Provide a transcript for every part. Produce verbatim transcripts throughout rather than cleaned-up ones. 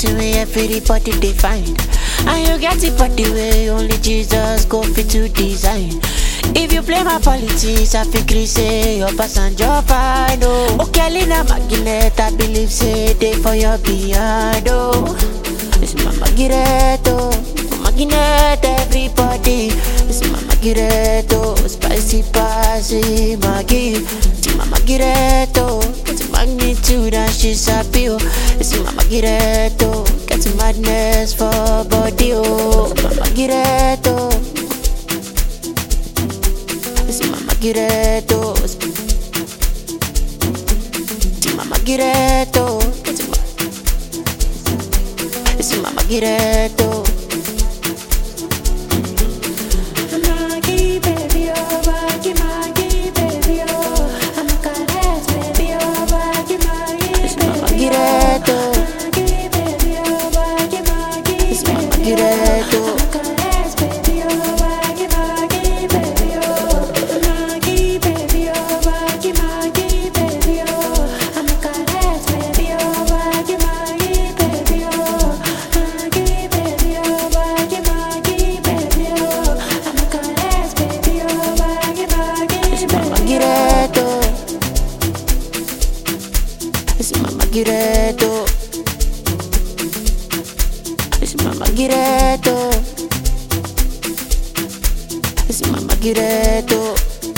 something where everybody they find. And you get it body way only Jesus go fit to design. If you play my politics, I think you say your passenger fine. Oh, okay, Lina Magnet, I believe say they for your behind. Oh, it's my Magireto, Magnet, everybody. It's my Magireto, spicy passy Maggie. It's my Magireto, it's magnitude and she's happy. Oh, it's my Magireto, get madness for body. Oh, it's my Magireto. Si mama gireto, si mama gireto, si mama gireto. Maggie, baby, oh, Maggie, Maggie, baby, oh, I'm a caress, baby, oh, Maggie, Maggie, Si mama gireto, Maggie, baby, oh, Maggie, Maggie, si mama gireto. I'm a caress, baby, oh, Maggie, Maggie, baby, oh, Maggie, baby, oh, Maggie, Maggie, baby, oh, I'm a caress, baby, oh, Maggie, Maggie, baby, oh, Maggie, baby, oh, Maggie, Maggie, baby, oh, I'm a caress, baby, oh, Maggie, Maggie, Si mama baby, gireto, si mama gireto, si mama gireto, si mama gireto.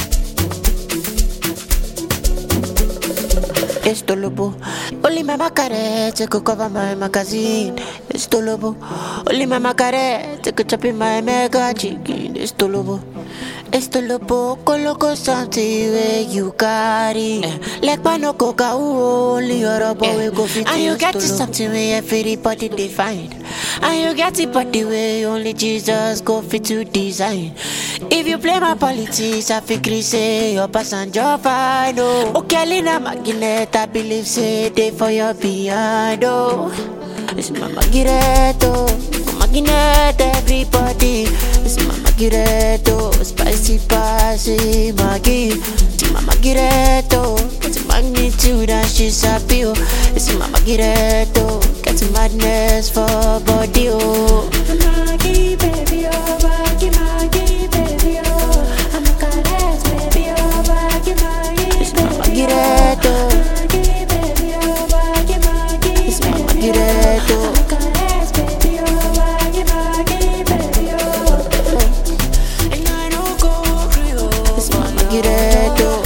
Esto lobo, only my macarette could cover my magazine. Esto lobo, only my macarette could chop in my mega chicken. Esto lobo, esto lobo, coloco something where you carry. Like pano coca, only your boy we go fit. And you get to something where everybody they find. And you get it body way only Jesus go fit to design. If you play my politics, I think you say your passenger fine. Oh, okay, Lina Magnet, I believe say they for your behind. Oh, it's my Magireto, Magnet, everybody. It's my Magireto, spicy passy Maggie. It's my Magireto, it's magnitude and she's happy. Oh, it's my Magireto, get madness for body. Oh, Maggie, baby, oh, Maggie, Maggie, baby, oh, I'm a caress, baby, oh, Maggie, Maggie, it's my baby, oh, Magireto, Maggie, baby, oh, Maggie, Maggie, it's my baby, oh, Magireto. I'm a caress, baby, oh, Maggie, Maggie, baby, oh, And I don't go real. It's my Magireto.